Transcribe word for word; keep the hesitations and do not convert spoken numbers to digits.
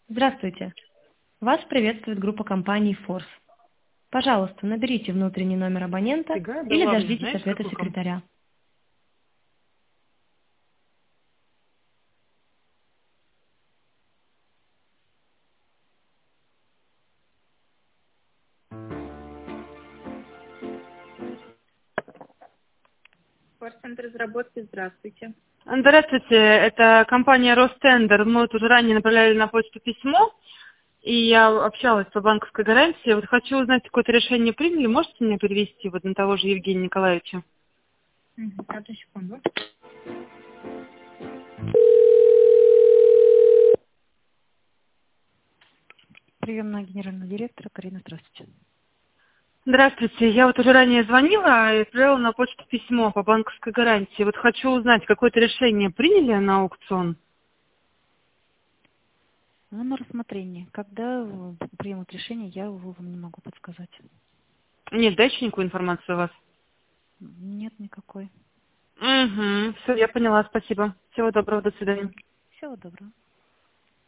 Здравствуйте! Вас приветствует группа компаний Force. Пожалуйста, наберите внутренний номер абонента Фига, да или ладно, дождитесь знаешь, ответа какой комп... секретаря. Форс-центр разработки, здравствуйте. Здравствуйте, это компания Ростендер. Мы вот уже ранее направляли на почту письмо, и я общалась по банковской гарантии. Вот хочу узнать, какое-то решение приняли. Можете меня перевести вот на того же Евгения Николаевича? Угу, одну секунду. Приемная генерального директора Карина, здравствуйте. Здравствуйте, я вот уже ранее звонила и отправила на почту письмо по банковской гарантии. Вот хочу узнать, какое-то решение приняли на аукцион? Ну, на рассмотрение. Когда э, примут решение, я его вам не могу подсказать. Нет, дайте никакую информацию у вас. Нет никакой. Угу, все, я поняла, спасибо. Всего доброго, до свидания. Всего доброго.